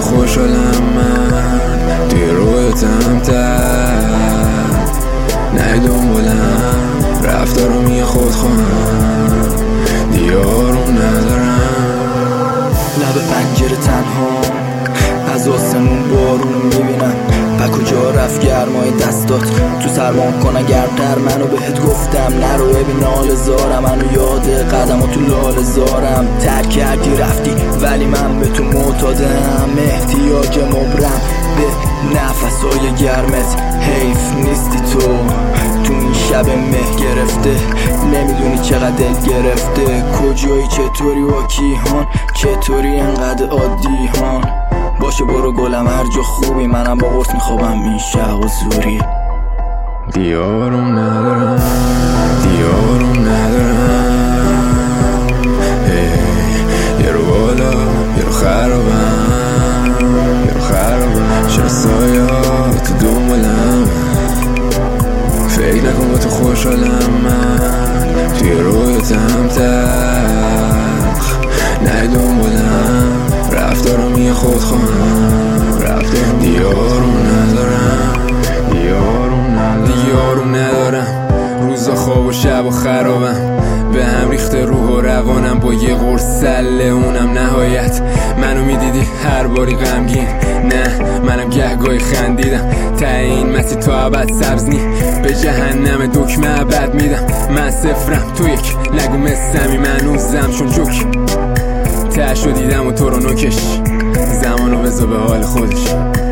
خوشحالم من توی رویتم تر نه دنبالم رفتارم یه خود خواهم دیارم ندارم لب پنجره تنها از آسمون بارون میبینم و کجا رفت گرمای دستات تو سرمان کنه گرمتر منو بهت گفتم نرو ببین نال زارم منو یاد قدم تو لال زارم ترک کردی رفتی ولی من به تو معتادم احتیاج مبرم به نفسای گرمت حیف نیستی تو این شب مه گرفته نمیدونی چقدر دل گرفته کجایی چطوری و کیهان چطوری انقدر عادی هان باشه برو گلم هر جا خوبی منم با قرص میخوابم این شب و زوری دیارم ندارم یه رو بالا یه رو خرابم چرا سایات تو دنبالم فکر نکن با تو خوشحالم من توی رویتم تلخ نه دنبالم رفتارم یه خود خواهم دیارم ندارم روزا خواب و شب و خرابم به هم ریخته روح و روانم با یه قرص سله اونم نهایت منو میدیدی هر باری غمگین نه منم گهگاهی خندیدم ته این مسیر تا ابد سبز نی به جهنم دکمه ابد میدم من صفرم تو یک نگو مثمی من اوزم چون جوک تهشو دیدم و تو رو نوکش زمانو بذار به حال خودش